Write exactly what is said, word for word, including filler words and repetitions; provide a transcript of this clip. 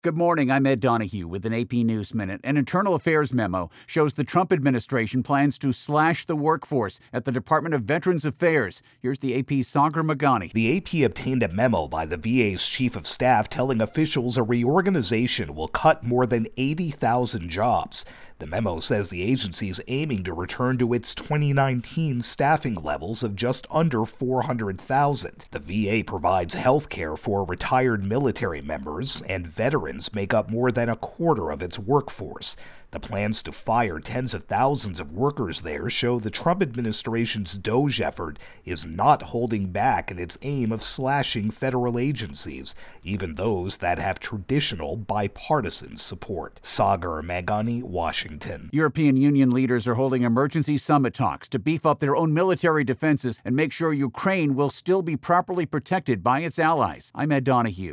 Good morning, I'm Ed Donahue with an A P News Minute. An internal affairs memo shows the Trump administration plans to slash the workforce at the Department of Veterans Affairs. Here's the A P's Sagar Meghani. The A P obtained a memo by the V A's chief of staff telling officials a reorganization will cut more than eighty thousand jobs. The memo says the agency is aiming to return to its twenty nineteen staffing levels of just under four hundred thousand. The V A provides health care for retired military members, and veterans make up more than a quarter of its workforce. The plans to fire tens of thousands of workers there show the Trump administration's DOGE effort is not holding back in its aim of slashing federal agencies, even those that have traditional bipartisan support. Sagar Meghani, Washington. European Union leaders are holding emergency summit talks to beef up their own military defenses and make sure Ukraine will still be properly protected by its allies. I'm Ed Donahue.